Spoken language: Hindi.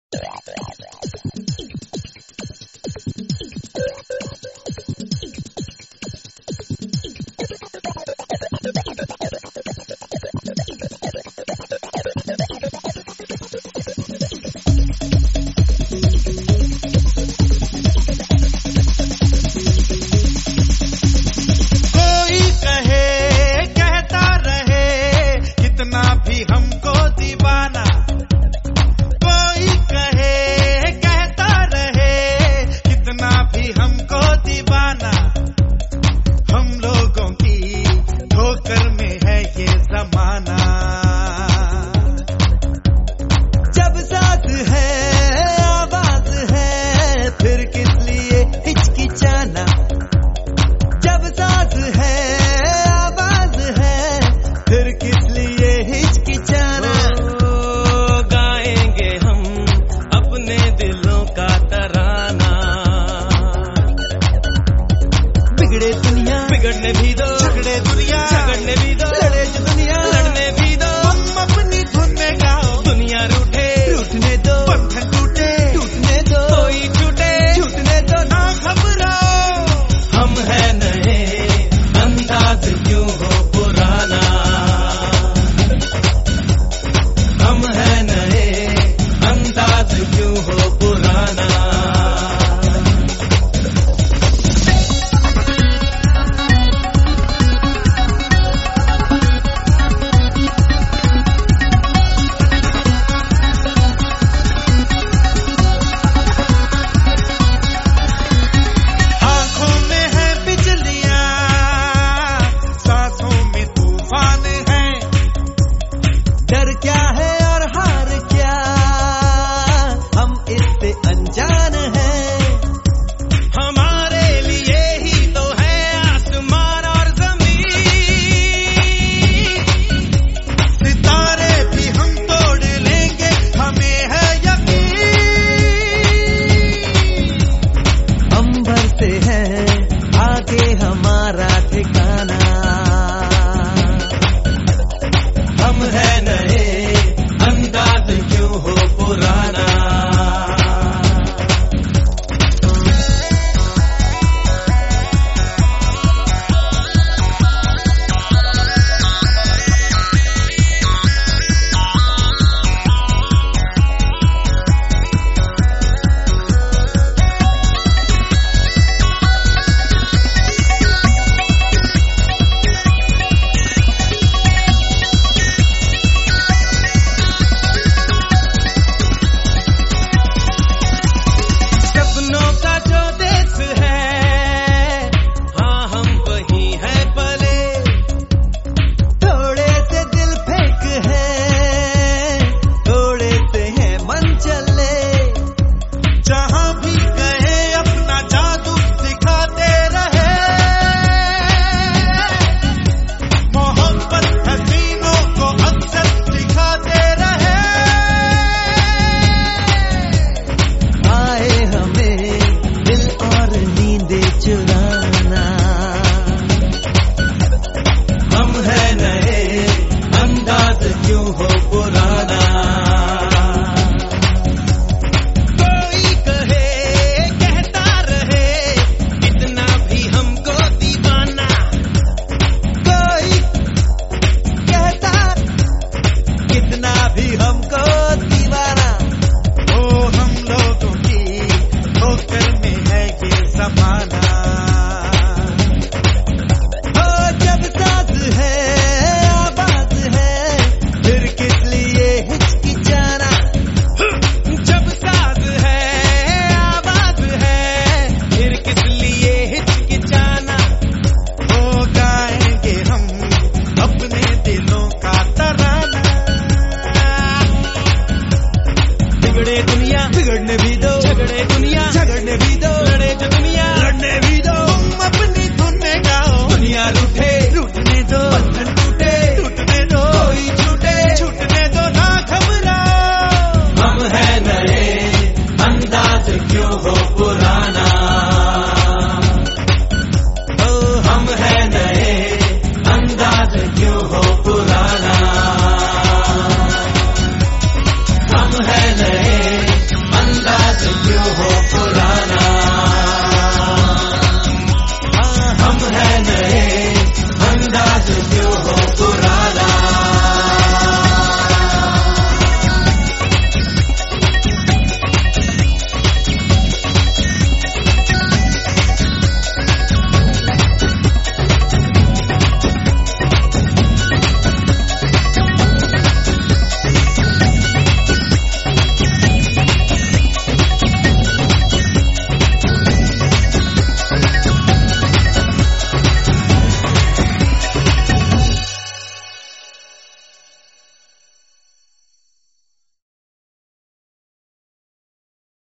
बिगड़ने भी दो, झगड़े दुनिया झगड़ने भी दो, लड़े जो दुनिया लड़ने भी दो। हम अपनी धुन में गाओ, दुनिया रूठे रूठने दो, बंधन टूटे टूटने दो, कोई छूटे छूटने दो, ना घबराओ। हम है नए, अंदाज क्यों हो पुराना। हम है नए, अंदाज क्यों हो पुराना। क्या है और हार क्या, हम इससे अनजान हैं। हमारे लिए ही तो है आसमान और जमीन, सितारे भी हम तोड़ लेंगे, हमें है यकीन। अंबर से है आगे हमारा ठिकाना। हम है नए, अंदाज क्यों हो पुराना। हम है नए, अंदाज क्यों हो पुराना। कोई कहे कहता रहे, कितना भी हमको दीवाना। कोई कहता कितना भी हमको दीवाना। ओ हम लोगों की ठोकर में है ये ज़माना। बिगड़े दुनिया बिगड़ने भी दो, झगड़े दुनिया झगड़ने भी दो, लड़े जो दुनिया